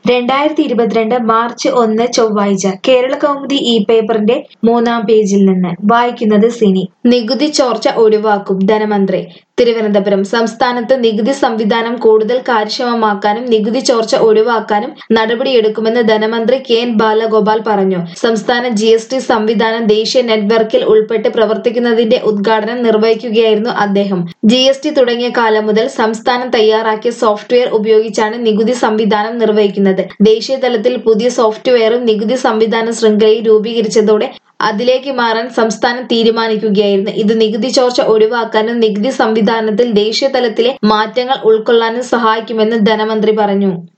2022 March 1 ചൊവ്വാഴ്ച കേരളകൗമുദി ഈ പേപ്പറിന്റെ 3-ാം പേജിൽ നിന്ന് വായിക്കുന്നത് സിനി. നികുതി ചോർച്ച ഒഴിവാക്കും ധനമന്ത്രി തിരുവനന്തപുരം. സംസ്ഥാനത്ത് നികുതി സംവിധാനം കൂടുതൽ കാര്യക്ഷമമാക്കാനും നികുതി ചോർച്ച ഒഴിവാക്കാനും നടപടിയെടുക്കുമെന്ന് ധനമന്ത്രി കെ.എൻ. ബാലഗോപാൽ പറഞ്ഞു. സംസ്ഥാന GST സംവിധാനം ദേശീയ നെറ്റ്വർക്കിൽ ഉൾപ്പെട്ട് പ്രവർത്തിക്കുന്നതിന്റെ ഉദ്ഘാടനം നിർവഹിക്കുകയായിരുന്നു അദ്ദേഹം. GST തുടങ്ങിയ കാലം മുതൽ സംസ്ഥാനം തയ്യാറാക്കിയ സോഫ്റ്റ്വെയർ ഉപയോഗിച്ചാണ് നികുതി സംവിധാനം നിർവഹിക്കുന്നത്. ദേശീയ തലത്തിൽ പുതിയ സോഫ്റ്റ്വെയറും നികുതി സംവിധാന ശൃംഖലയും രൂപീകരിച്ചതോടെ അതിലേക്ക് മാറാൻ സംസ്ഥാനം തീരുമാനിക്കുകയായിരുന്നു. ഇത് നികുതി ചോർച്ച ഒഴിവാക്കാനും നികുതി സംവിധാനത്തിൽ ദേശീയ തലത്തിലെ മാറ്റങ്ങൾ ഉൾക്കൊള്ളാനും സഹായിക്കുമെന്ന് ധനമന്ത്രി പറഞ്ഞു.